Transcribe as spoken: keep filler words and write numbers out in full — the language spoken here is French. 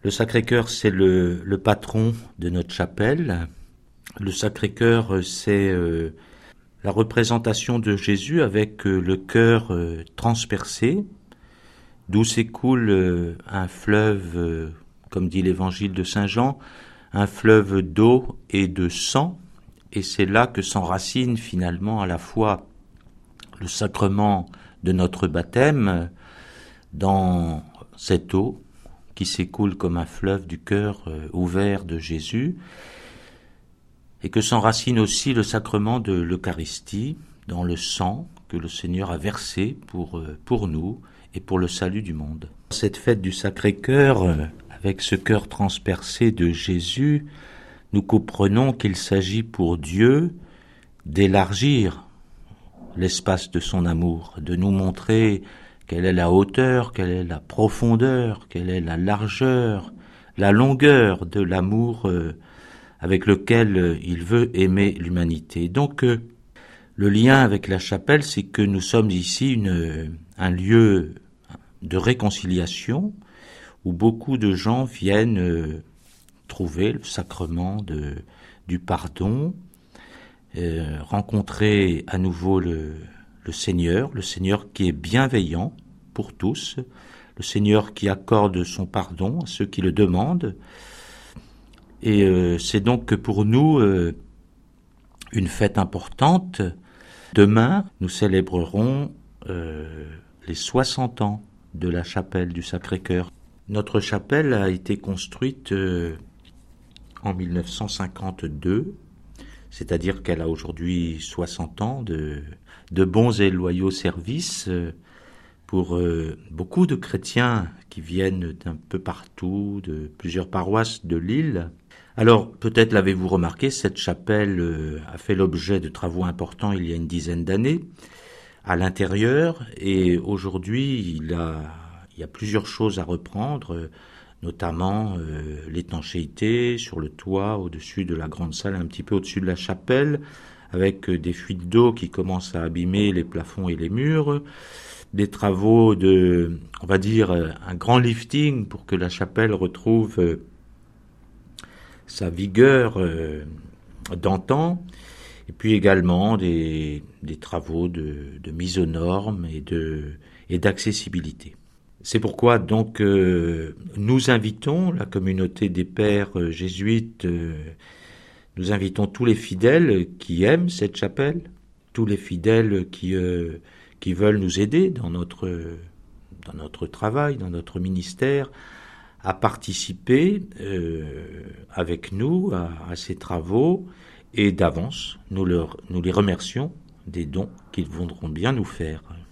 Le Sacré-Cœur, c'est le, le patron de notre chapelle. Le Sacré-Cœur, c'est euh, la représentation de Jésus avec euh, le cœur euh, transpercé, d'où s'écoule euh, un fleuve, euh, comme dit l'évangile de Saint Jean, un fleuve d'eau et de sang. Et c'est là que s'enracine finalement à la fois le sacrement de notre baptême dans cette eau qui s'écoule comme un fleuve du cœur euh, ouvert de Jésus, et que s'enracine aussi le sacrement de l'Eucharistie dans le sang que le Seigneur a versé pour, euh, pour nous et pour le salut du monde. Cette fête du Sacré-Cœur, euh, avec ce cœur transpercé de Jésus, nous comprenons qu'il s'agit pour Dieu d'élargir l'espace de son amour, de nous montrer quelle est la hauteur, quelle est la profondeur, quelle est la largeur, la longueur de l'amour euh, avec lequel euh, il veut aimer l'humanité. Donc euh, le lien avec la chapelle, c'est que nous sommes ici une, un lieu de réconciliation où beaucoup de gens viennent euh, trouver le sacrement de, du pardon, euh, rencontrer à nouveau le Le Seigneur, le Seigneur qui est bienveillant pour tous, le Seigneur qui accorde son pardon à ceux qui le demandent. Et euh, c'est donc pour nous euh, une fête importante. Demain, nous célébrerons euh, les soixante ans de la chapelle du Sacré-Cœur. Notre chapelle a été construite euh, en mille neuf cent cinquante-deux, c'est-à-dire qu'elle a aujourd'hui soixante ans de, de bons et loyaux services pour euh, beaucoup de chrétiens qui viennent d'un peu partout, de plusieurs paroisses de l'île. Alors, peut-être l'avez-vous remarqué, cette chapelle euh, a fait l'objet de travaux importants il y a une dizaine d'années à l'intérieur, et aujourd'hui, il, a, il y a plusieurs choses à reprendre, notamment euh, l'étanchéité sur le toit, au-dessus de la grande salle, un petit peu au-dessus de la chapelle, avec euh, des fuites d'eau qui commencent à abîmer les plafonds et les murs, des travaux de, on va dire, euh, un grand lifting pour que la chapelle retrouve euh, sa vigueur euh, d'antan, et puis également des, des travaux de, de mise aux normes et, de, et d'accessibilité. C'est pourquoi donc euh, nous invitons la communauté des pères euh, jésuites, euh, nous invitons tous les fidèles qui aiment cette chapelle, tous les fidèles qui euh, qui veulent nous aider dans notre dans notre travail, dans notre ministère, à participer euh, avec nous à, à ces travaux, et d'avance nous leur nous les remercions des dons qu'ils voudront bien nous faire.